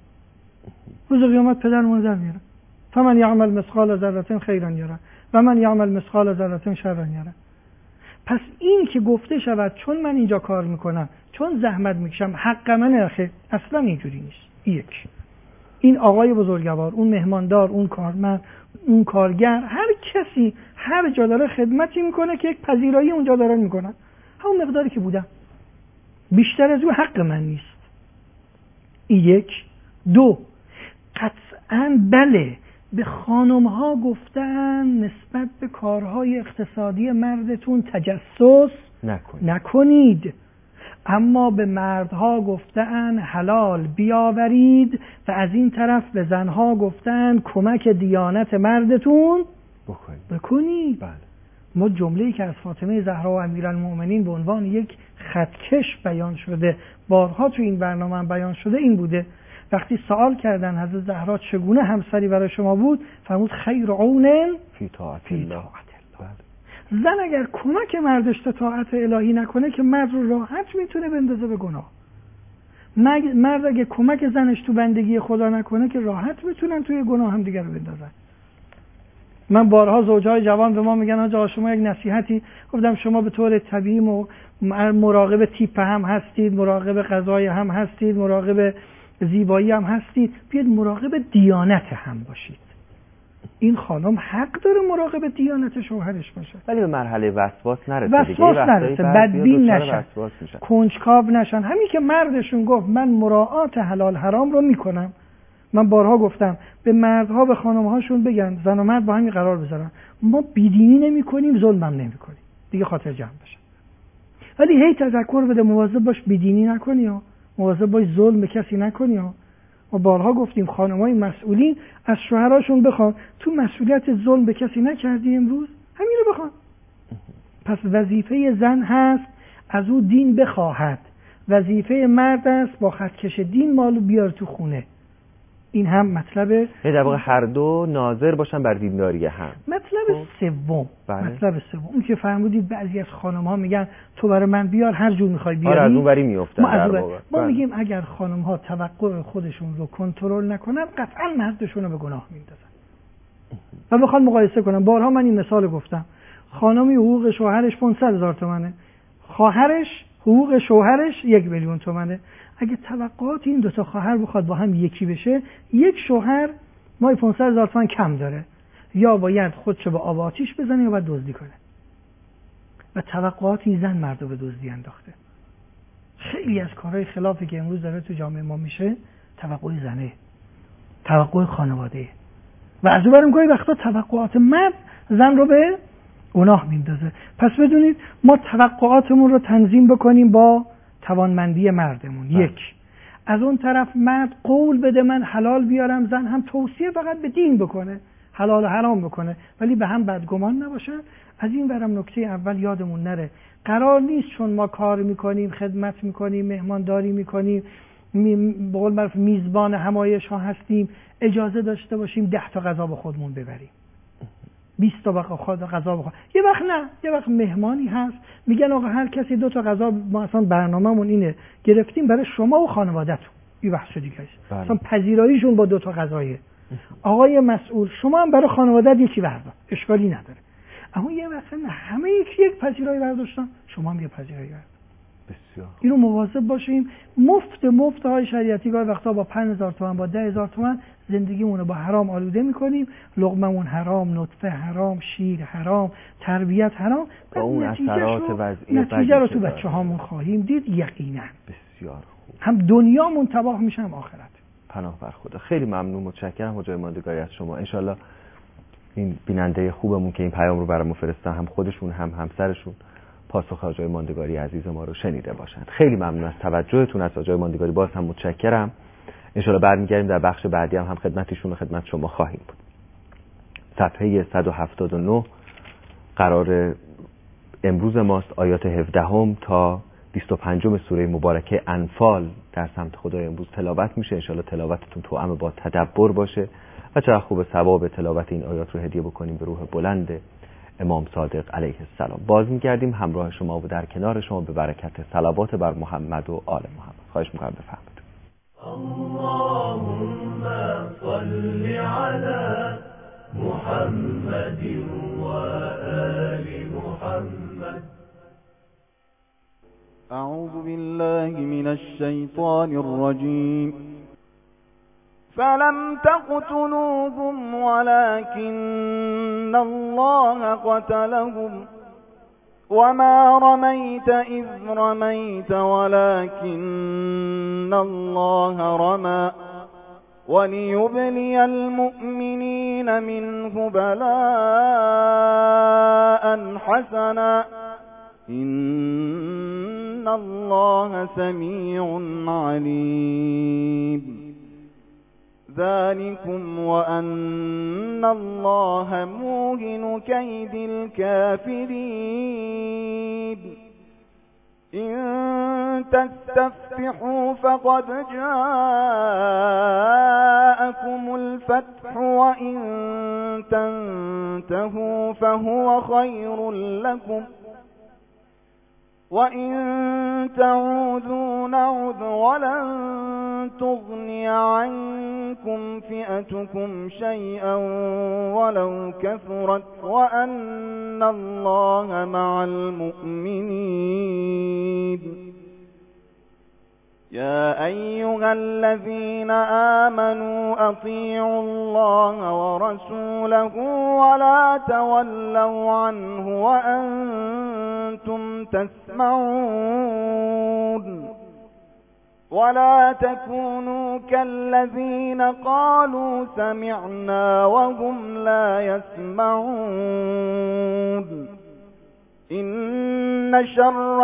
روز قیامت پدرمون در میاره. فمن یعمل مثقال ذره خیرا یره و من یعمل مثقال ذره شرا یره. پس این که گفته شود چون من اینجا کار میکنم، چون زحمت میکشم، حق منه، خیر اصلا اینجوری نیست. یک، این آقای بزرگوار، اون مهماندار، اون کارمند، اون کارگر، هر کسی هر جا داره خدمتی میکنه که یک پذیرایی اونجا دارن میکنن، همون مقداری که بودم، بیشتر از اون حق من نیست. این یک. دو، قطعاً بله به خانم ها گفتن نسبت به کارهای اقتصادی مردتون تجسس نکنید. نکنید، اما به مردها گفتن حلال بیاورید و از این طرف به زنها گفتن کمک دیانت مردتون بکنید. بکنید. بله. ما جمله‌ای که از فاطمه زهرا و امیرالمؤمنین به عنوان یک خطکش بیان شده، بارها تو این برنامه هم بیان شده، این بوده وقتی سوال کردن حضرت زهرا چگونه همسری برای شما بود، فرمود خیر عون فی طاعت فی الله. طاعت الله. بله. زن اگر کمک مردش تا طاعت الهی نکنه که مرد رو راحت میتونه بندازه به گناه. مرد اگر کمک زنش تو بندگی خدا نکنه که راحت میتونن توی گناه هم دیگر رو بندازن. من بارها زوجهای جوان به ما میگن آقا شما یک نصیحتی، گفتم شما به طور طبیعی مراقب تیپ هم هستید، مراقب غذای هم هستید، مراقب زیبایی هم هستید، بیاید مراقب دیانت هم باشید. این خانم حق داره مراقب دیانت شوهرش باشه، ولی به مرحله وسواس نرسه. وسواس نرسه، بدبین نشن، کنجکاو نشن. همین که مردشون گفت من مراعات حلال حرام رو میکنم. من بارها گفتم به مردها به خانمهاشون بگن زن و مرد با همین قرار بذارن ما بیدینی نمی کنیم، ظلمم نمی کنیم، دیگه خاطر جمع بشه. ولی هی تذکر بده مواظب باش بیدینی نکنی ها، مواظب باش ظلم به کسی نکنی ها. ما بارها گفتیم خانمای مسئولین از شوهراشون بخوان تو مسئولیت ظلم به کسی نکردی امروز همین رو بخوان. پس وظیفه زن هست از او دین بخواهد، وظیفه مرد است با خطکش دین مالو بیار تو خونه. این هم مطلب در واقع هر دو ناظر باشن بر دینداری هم. مطلب سوم مطلب سوم اون که فرمودید بعضی از خانم‌ها میگن تو برای من بیار هر جور می‌خوای بیاری. آره از اون وری میافتن ما, در واقع. ما میگیم اگر خانم‌ها توقع خودشون رو کنترل نکنن قطعا مردشون رو به گناه میندازن. و بخوام مقایسه کنم، بارها من این مثال گفتم، خانمی حقوق شوهرش پانصد هزار تومانه، خواهرش حقوق شوهرش یک میلیون تومانه. اگه توقعات این دو تا خواهر بخواد با هم یکی بشه، یک شوهر مای پانصد هزار تومان کم داره، یا باید خودشو به آب آتیش بزنه یا باید دزدی کنه. و توقعات این زن مردو به دزدی انداخته. خیلی از کارهای خلافی که امروز داره تو جامعه ما میشه توقع زنه، توقع خانواده. و از اون برم گاهی وقتا توقعات مرد زن رو به گناه میندازه. پس بدونید ما توقعاتمون رو تنظیم بکنیم با توانمندی مردمون. اه. یک، از اون طرف مرد قول بده من حلال بیارم، زن هم توصیه فقط به دین بکنه، حلال و حرام بکنه، ولی به هم بدگمان نباشه. از این برم نکته اول یادمون نره، قرار نیست چون ما کار میکنیم، خدمت میکنیم، مهمانداری میکنیم، می به قول معروف میزبان همایش ها هستیم، اجازه داشته باشیم ده تا غذا با خودمون ببریم، بیست تا خود غذا بخور. یه وقت نه، یه وقت مهمانی هست میگن آقا هر کسی دو تا غذا، ما اصلا برنامه‌مون اینه گرفتیم برای شما و خانواده‌تون. این بحث دیگه است. اصلا پذیراییشون با دو تا غذایه. آقای مسئول شما هم برای خانواده‌ت یکی بردار، اشکالی نداره. اما یه وقت نه همه یک یک پذیرایی برداشتن، شما هم یه پذیرایی بردار. بسیار. اینو مواظب باشیم. مفت مفت های شریعتی گاهی وقتا با پنج هزار تومان با ده هزار تومان زندگیمون رو با حرام آلوده میکنیم، لقممون حرام، نطفه حرام، شیر حرام، تربیت حرام، با اون اثرات وضعی نتیجه رو تو بچه هامون خواهیم دید یقینا. بسیار خوب. هم دنیامون تباه میشه هم آخرت. پناه بر خدا. خیلی ممنون، متشکرم حجای ماندگاری از شما. انشالله این بیننده خوبمون که این پیام رو برامون فرستن هم خودشون هم همسرشون پاسخ حجای ماندگاری عزیز ما رو شنیده باشند. خیلی ممنون از توجهتون. از حجای ماندگاری باز هم متشکرم. انشالله برمیگردیم در بخش بعدی هم, هم خدمتشون و خدمت شما خواهیم بود. صفحه صد و هفتاد و نه قرار امروز ماست، آیات هفدهم تا بیست و پنجم سوره مبارکه انفال در سمت خدای امروز تلاوت میشه. انشالله تلاوتتون توأم با تدبر باشه و چقدر خوب ثواب تلاوت این آیات رو هدیه بکنیم به روح بلند امام صادق علیه السلام. باز میگردیم همراه شما و در کنار شما به برکت صلوات بر محمد و آل محمد. خواهش میکنم بفرمایید. اللهم صل على محمد و آل محمد. اعوذ بالله من الشیطان الرجیم. فلم تقتلوهم ولكن الله قتلهم وما رميت إذ رميت ولكن الله رمى وليبلي المؤمنين منه بلاء حسنا إن الله سميع عليم. ذلكم وأن الله موهن كيد الكافرين. إن تستفتحوا فقد جاءكم الفتح وإن تنتهوا فهو خير لكم وإن تعودوا نعد ولن تغني عنكم فئتكم شيئا ولو كثرت وأن الله مع المؤمنين. يا أيها الذين آمنوا أطيعوا الله ورسوله ولا تولوا عنه وأنتم تسمعون ولا تكونوا كالذين قالوا سمعنا وهم لا يسمعون إن شر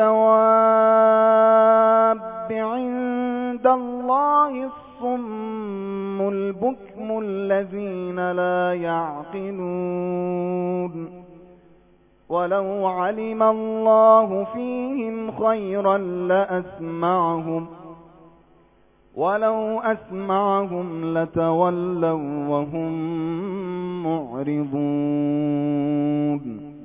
الدواب عند الله الصم البكم الذين لا يعقلون ولو علم الله فيهم خيرا لأسمعهم ولو أسمعهم لتولوا وهم معرضون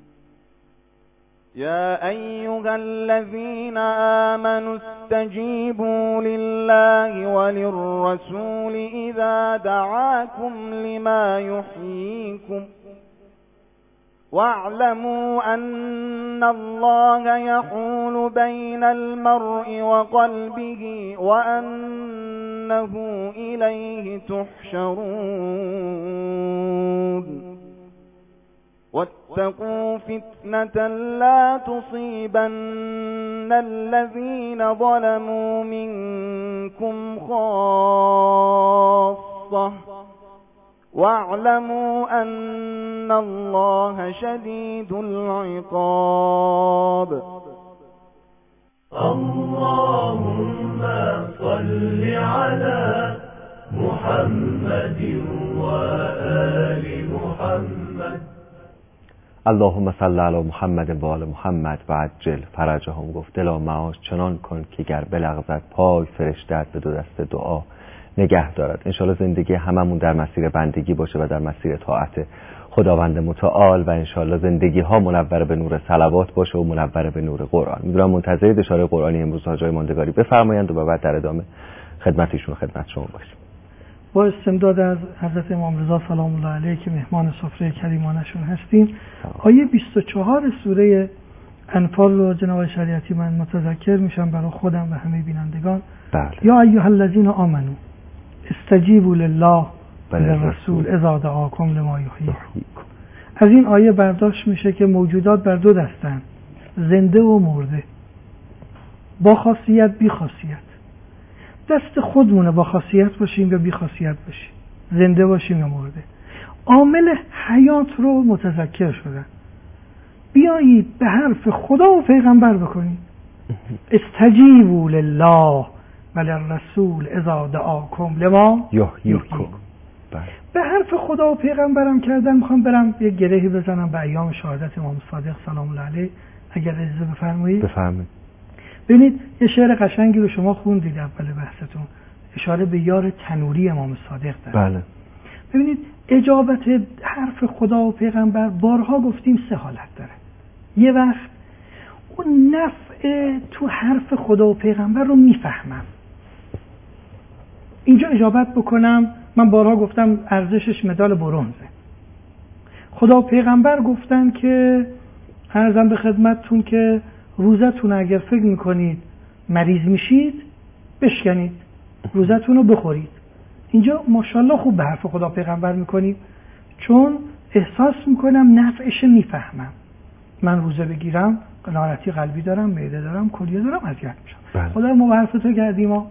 يا أيها الذين آمنوا استجيبوا لله وللرسول إذا دعاكم لما يحييكم واعلموا أن الله يحول بين المرء وقلبه وأنه إليه تحشرون واتقوا فتنة لا تصيبن الذين ظلموا منكم خاصة واعلموا أن الله شديد العقاب. اللهم صل على محمد وآل محمد. اللهم صل علی محمد و آل محمد و عجل فرجهم. گفت دلا معاش چنان کن که گر بلغزد پای فرشتت به دو دست دعا نگه دارد. انشالله زندگی هممون در مسیر بندگی باشه و در مسیر طاعت خداوند متعال و انشالله زندگی ها منور به نور صلوات باشه و منور به نور قرآن. میدونم منتظر اشاره قرآنی امروز ها جای ماندگاری بفرمایند و بعد در ادامه خدمتشون خدمت شما باشیم. با استمداد از حضرت امام رضا سلام الله علیه که مهمان سفره کریمانشون هستیم، آیه بیست و چهار سوره انفال رو جناب شریعتی من متذکر میشم برای خودم و همه بینندگان. بله. یا ایها الذین آمنو استجیبوا لله وللرسول اذا دعاکم لما یحییکم. از این آیه برداشت میشه که موجودات بر دو دستن، زنده و مرده، با خاصیت بی خاصیت. دست خودمونه با خاصیت باشیم یا بی خاصیت باشیم، زنده باشیم یا مرده. عامل حیات رو متذکر شدن. بیایید به حرف خدا و پیغمبر بکنید. استجیبوا لله وللرسول اذا دعاکم لما یحییکم. به حرف خدا و پیغمبرم کردن. میخوام برم یه گرهی بزنم به ایام شهادت امام صادق سلام الله علیه، اگر اجازه بفرمایید. بفرمایید. ببینید یه شعر قشنگی رو شما خوندید اول بحثتون، اشاره به یار تنوری امام صادق داره. بله. ببینید اجابت حرف خدا و پیغمبر بارها گفتیم سه حالت داره. یه وقت اون نفع تو حرف خدا و پیغمبر رو میفهمم، اینجا اجابت بکنم. من بارها گفتم ارزشش مدال برنزه. خدا و پیغمبر گفتن که عرضم به خدمتتون که روزتون اگر فکر میکنید مریض میشید بشکنید، روزتون رو بخورید. اینجا ماشاءالله خوب به حرف خدا پیغمبر میکنید، چون احساس میکنم نفعش میفهمم. من روزه بگیرم ناراحتی قلبی دارم، معده دارم، کلیه دارم، اذیت میشم. خدا ما به حرف تو کردیم. ما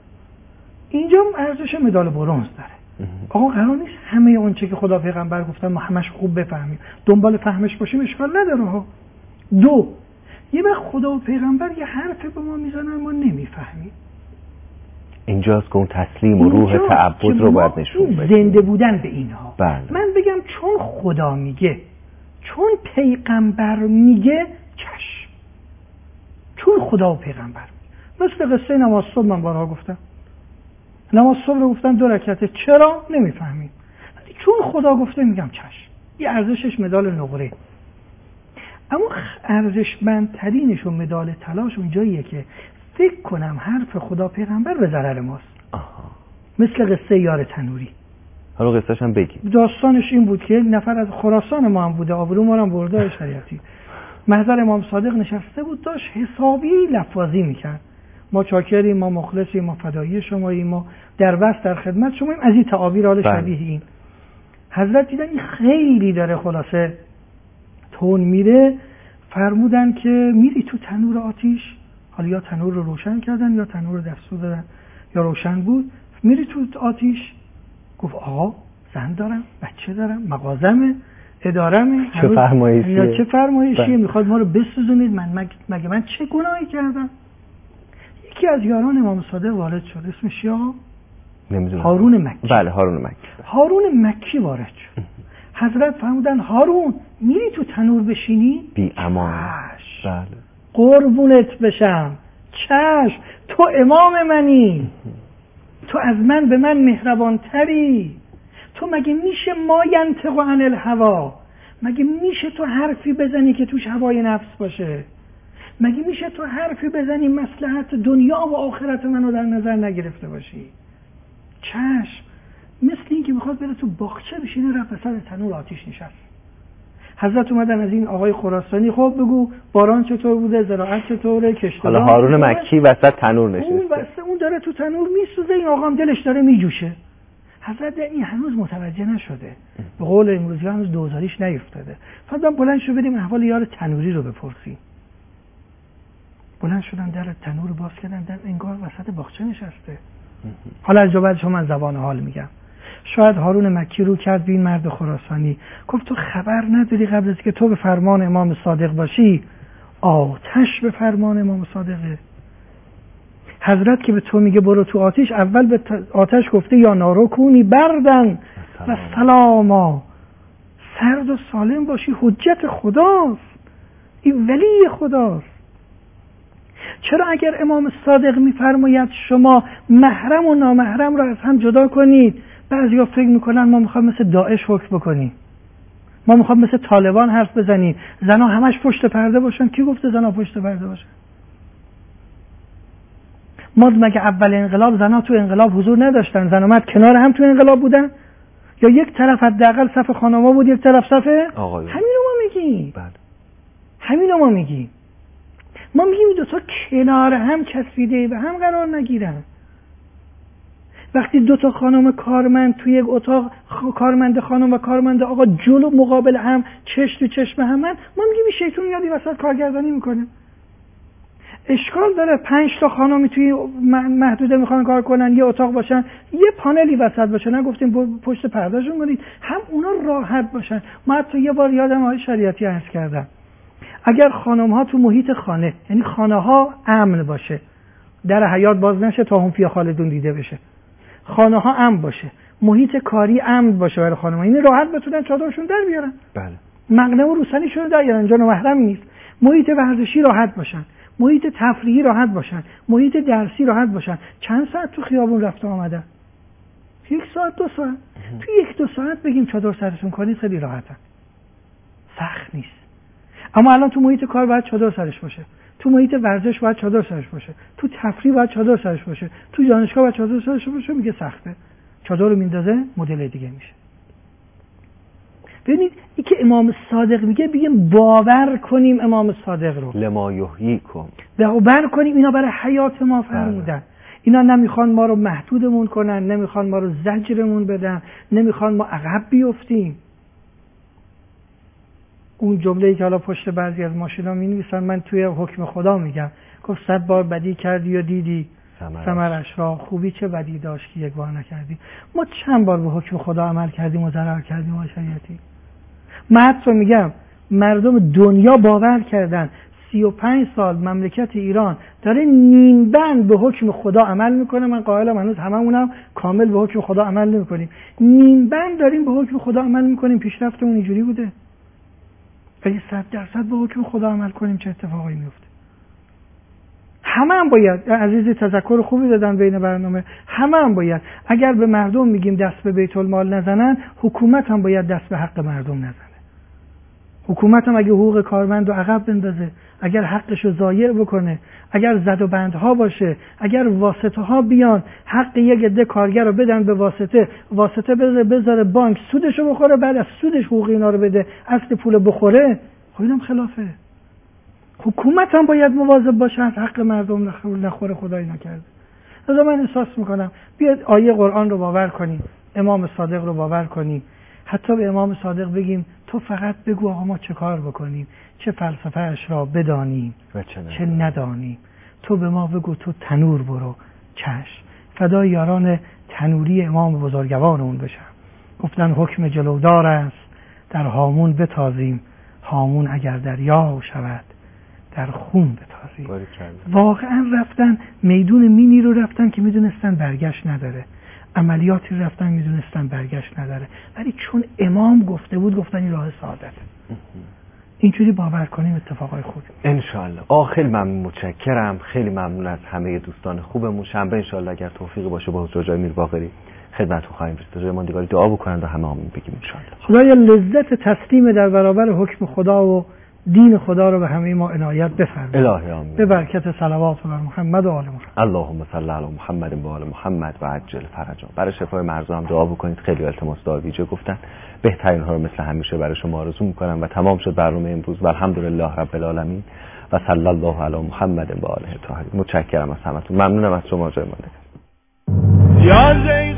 اینجا ارزش مدال برنز داره. آقا قرار نیست همه اون چه که خدا پیغمبر گفتن ما همش خوب بفهمیم، دنبال فهمش باشیم، اشکال نداره ها. دو، یه وقت خدا و پیغمبر یه حرفی به ما میزنن ما نمیفهمیم. اینجاست که اون تسلیم و روح تعبد رو باید نشون بدیم، زنده بودن به اینها. بله. من بگم چون خدا میگه، چون پیغمبر میگه، چشم. چون خدا و پیغمبر میگه. مثل قصه نماز صبح من بارها گفتم، نماز صبح رو گفتن دو رکعته، چرا نمیفهمیم؟ چون خدا گفته میگم چشم. یه ارزشش مدال نقره. اما ارزشمندترینش و مدال طلاش اونجاییه که فکر کنم حرف خدا پیغمبر به ضرر ماست. آها. مثل قصه یار تنوری. حالا قصهش هم بگی. داستانش این بود که یک نفر از خراسان ما هم بوده، آبرو ما هم برده شریعتی. محضر امام صادق نشسته بود، داشت حسابی لفاظی میکرد. ما چاکریم، ما مخلصیم، ما فدایی شماییم، ما در وصل در خدمت شماییم، از این تعابیر حال شبیه این. حضرت دیدن این خیلی داره خلاصه تون میره، فرمودن که میری تو تنور آتیش، حالا یا تنور رو روشن کردن یا تنور رو دستور دادن یا روشن بود، میری تو آتیش؟ گفت آقا زن دارم، بچه دارم، مغازمه، ادارمه، چه فرمایشیه؟ چه فرمایشیه میخواد ما رو بسوزونید؟ من مگه, مگه من چه گناهی کردم؟ یکی از یاران امام صادق وارد شد، اسمش چیه آقا؟ نمیدونم. هارون مکی. بله هارون مکی. هارون مکی وارد شد. حضرت فرمودن هارون میری تو تنور بشینی؟ بی امان. بله. قربونت بشم، چشم، تو امام منی، تو از من به من مهربانتری، تو مگه میشه ما ینطق عن الهوا، مگه میشه تو حرفی بزنی که توش هوای نفس باشه، مگه میشه تو حرفی بزنی مصلحت دنیا و آخرت منو در نظر نگرفته باشی؟ چشم. مثل این که میخواد بره تو باغچه بشینه، رفت سر تنور آتیش نشست. حضرت اومدن از این آقای خراسانی خب بگو باران چطور بوده، زراعت چطوره، کشتزار. حالا هارون مکی وسط تنور نشسته، اون وسط اون داره تو تنور میسوزه، این آقام دلش داره میجوشه. حضرت این هنوز متوجه نشده، به قول امروزی هنوز دوزاریش نیفتاده. فردا بلند شو بریم احوال یار تنوری رو بپرسیم. بلند شدن در تنور باز کردن، در انگار وسط باغچه نشسته. حالا از جواب شما من زبان حال میگم. شاید هارون مکی رو کرد به این مرد خراسانی، گفت تو خبر نداری قبل از که تو به فرمان امام صادق باشی آتش به فرمان امام صادقه. حضرت که به تو میگه برو تو آتش، اول به آتش گفته یا نارو کونی بردن و سلاما، سرد و سالم باشی، حجت خداست، این ولی خداست. چرا اگر امام صادق میفرماید شما محرم و نامحرم را از هم جدا کنید، بعضیا فکر میکنن ما میخوایم مثل داعش حکم بکنیم، ما میخوایم مثل طالبان حرف بزنیم، زنا همش پشت پرده باشن. کی گفته زنا پشت پرده باشن؟ ما مگه اول انقلاب زنا تو انقلاب حضور نداشتن؟ زنا مرد کنار هم تو انقلاب بودن؟ یا یک طرف حداقل صف خانما بود، یک طرف صف آقایون؟ همینو ما میگیم. بله. همینو ما میگیم. ما میگیم دو تا کنار هم چسبیده به هم قرار نگیرن. وقتی دو تا خانم کارمند توی یک اتاق، کارمند خانم و کارمند آقا جلو مقابل هم چشم تو چشم هم، ما میگیم شیطون یادی وسط کارگردانی میکنه. اشکال داره پنج تا خانمی توی محدوده میخوان کار کنن، یه اتاق باشن، یه پانلی وسط باشه، نگفتیم پشت پردهشون کنید، هم اونا راحت باشن. ما حتی یه بار یادم آقای شریعتی عرض کردم، اگر خانم ها تو محیط خانه، یعنی خانه ها امن باشه، در حیاط باز نشه تا هم فی خالدون دیده بشه، خانه ها امن باشه، محیط کاری امن باشه برای خانم ها، یعنی راحت بتونن چادرشون در بیارن، بله، مقنعه و روسنیشون در بیارن، جان و محرمی نیست، محیط ورزشی راحت باشن، محیط تفریحی راحت باشن، محیط درسی راحت باشن. چند ساعت تو خیابون رفته آمدن؟ یک ساعت دو ساعت. تو یک دو ساعت بگیم چادر سرشون کنید خیلی راحتن، سخت نیست. اما الان تو محیط کار باید چادر سرش باشه، تو محیط ورزش باید چادر سرش باشه، تو تفریح باید چادر سرش باشه، تو دانشگاه باید چادر سرش باشه. میگه سخته، چادر رو میندازه مدل دیگه میشه. ببینید این که امام صادق میگه، بگیم باور کنیم امام صادق رو، لما یحییکم، باور کنیم اینا برای حیات ما فرمودن. اینا نمیخوان ما رو محدودمون کنن، نمیخوان ما رو زجرمون بدن، نمیخوان ما عقب بیفتیم. اون جمله‌ای که حالا پشت بعضی از ماشینا می‌نویسن، من توی حکم خدا میگم، گفت صد بار بدی کردی و دیدی ثمرش را، خوبی چه بدی داشت که یک بار نکردی. ما چند بار به حکم خدا عمل کردیم و ضرر کردیم و شریعتی. من حتی میگم مردم دنیا باور کردن سی و پنج سال مملکت ایران داره نیم بند به حکم خدا عمل میکنه. من قائلم هنوز هممونم کامل به حکم خدا عمل نمیکنیم، نیم بند داریم به حکم خدا عمل میکنیم. پیشرفتمون اینجوری بوده. اگه صد درصد به حکم خدا عمل کنیم چه اتفاقی میفته؟ همه هم باید، عزیزی تذکر خوبی دادن بین برنامه، همه هم باید، اگر به مردم میگیم دست به بیت المال نزنن، حکومت هم باید دست به حق مردم نزنه. حکومت هم اگه حقوق کارمند رو عقب بندازه، اگر حقش رو ضایع بکنه، اگر زد و بندها باشه، اگر واسطه ها بیان حق یک عده کارگر رو بدن به واسطه، واسطه بذاره بذاره بانک سودش رو بخوره، بعد از سودش حقوق اینا رو بده، اصل پول بخوره، خب اینم خلافه. حکومت هم باید مواظب باشه حق مردم نخوره، خدای نکرده. لذا من احساس میکنم بیاد آیه قرآن رو باور کنیم، امام صادق رو باور کنیم، حتی به امام صادق بگیم تو فقط بگو آقا ما چه کار بکنیم، چه فلسفه اش را بدانیم و چه, چه ندانیم، تو به ما بگو تو تنور برو چشم. فدای یاران تنوری امام بزرگوارمون بشم. گفتن حکم جلودار است در هامون بتازیم، هامون اگر دریا شود در خون بتازیم. واقعا رفتن میدون مینی رو رفتن که میدونستن برگشت نداره، عملیاتی رفتن میدونستن برگشت نداره، ولی چون امام گفته بود گفتن این راه سعادته. اینجوری باور کنیم اتفاقای خوبی انشالله. آه خیلی ممنون، متشکرم، خیلی ممنون از همه دوستان خوبمون. شنبه انشالله اگر توفیقی باشه با حضور جای میر باقری خدمتتون خواهیم رسید. جای ماندگاری دعا بکنند و همه همون بگیم انشالله. خدایا لذت تسلیم در برابر حکم خدا و دین خدا رو به همه ما عنایت بفرمایید. الهی آمین. به برکت صلوات بر محمد و آل محمد. اللهم صل علی محمد و آل محمد و عجل فرجا. برای شفای مرض هم دعا بکنید. خیلی التماس دعا ویژه گفتن، بهترین ها رو مثل همیشه برای شما آرزو میکنم و تمام شد برنامه امروز و الحمدلله رب العالمین و صلی الله علی محمد و آله الطاهرین. متشکرم از همتون، ممنونم از شما جای مانده.